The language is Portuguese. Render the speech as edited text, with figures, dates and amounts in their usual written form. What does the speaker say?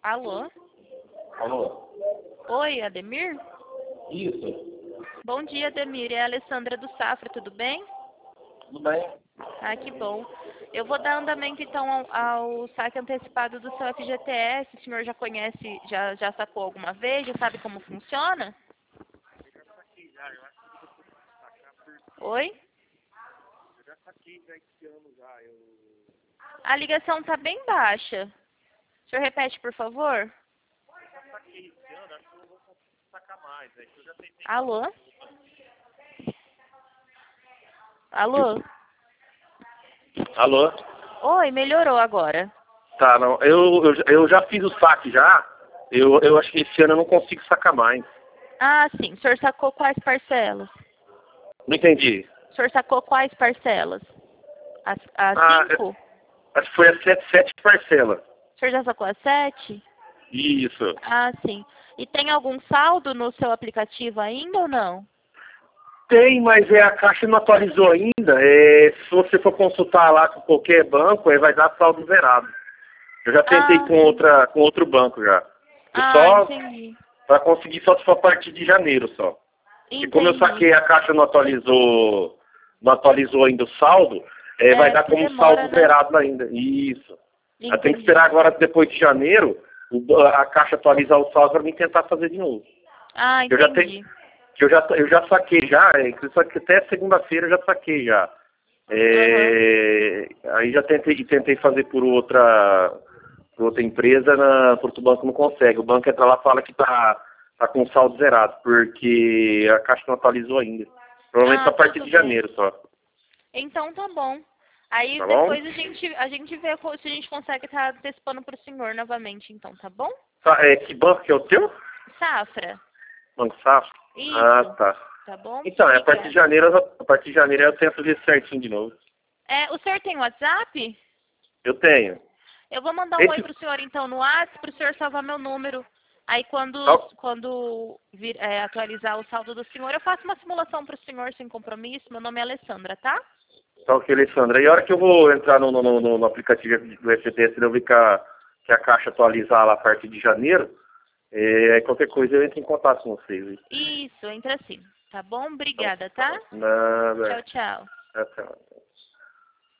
Alô? Alô? Oi, Ademir? Isso. Bom dia, Ademir. É a Alessandra do Safra, tudo bem? Tudo bem? Ah, que bom. Eu vou dar andamento, então, ao saque antecipado do seu FGTS. O senhor já conhece, já sacou alguma vez? Já sabe como funciona? Oi? Eu já saquei já esse ano já. A ligação está bem baixa. O senhor repete, por favor? Já saquei esse ano, acho que eu não vou conseguir sacar mais, né? Que eu já tentei. Alô? Alô? Alô? Oi, melhorou agora. Tá, não. Eu já fiz o saque já. Eu acho que esse ano eu não consigo sacar mais. Ah, sim. O senhor sacou quais parcelas? Não entendi. O senhor sacou quais parcelas? As cinco? Acho que foi a sete parcelas. O senhor já sacou as 7? Isso. Ah, sim. E tem algum saldo no seu aplicativo ainda ou não? Tem, mas a Caixa não atualizou ainda. Se você for consultar lá com qualquer banco, aí vai dar saldo zerado. Eu já tentei Ah, com outro banco já. Eu ah, só entendi. para conseguir só se for a partir de janeiro só. E como eu Entendi. saquei, a Caixa não atualizou ainda o saldo, vai É, dar porque como demora, saldo né? zerado ainda. Isso. Eu tenho que Entendi. esperar agora, depois de janeiro, a Caixa atualizar o saldo para mim tentar fazer de novo. Ah, Eu já tenho, entendi. que eu já saquei já, inclusive até segunda-feira eu já saquei já. Aham. Aí já tentei fazer por outra empresa, por outro banco não consegue. O banco entra lá e fala que tá com saldo zerado, porque a Caixa não atualizou ainda. Provavelmente só Ah, a partir tudo de bem. janeiro só. Então tá bom. Aí Tá bom? depois a gente vê se a gente consegue estar antecipando pro senhor novamente, então, tá bom? Tá, que banco que é o teu? Safra. Banco Safra? Ah, Isso. tá. Tá bom? Então, a partir de Obrigada. janeiro, eu tento ver certinho de novo. É, o senhor tem WhatsApp? Eu tenho. Eu vou mandar um oi Esse, pro senhor então no WhatsApp, pro senhor salvar meu número. Aí tá, quando atualizar o saldo do senhor, eu faço uma simulação pro senhor sem compromisso. Meu nome é Alessandra, tá? tá ok, Alessandra. E a hora que eu vou entrar no aplicativo do FTS, eu ver que a Caixa atualizar lá a partir de janeiro, qualquer coisa eu entro em contato com vocês. Hein? Isso, entra assim. Tá bom? Tá, Obrigada, tá tá? bom. Nada. Tchau, tchau. Tchau, tchau.